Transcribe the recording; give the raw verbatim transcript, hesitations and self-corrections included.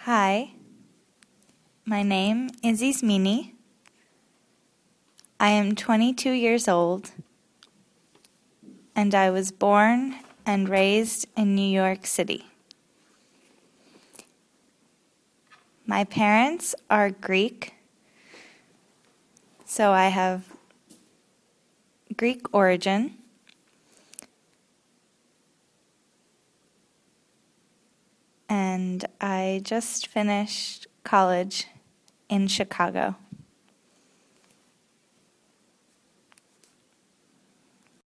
Hi, my name is Ismini. I am twenty-two years old, and I was born and raised in New York City. My parents are Greek, so I have Greek origin. And I just finished college in Chicago.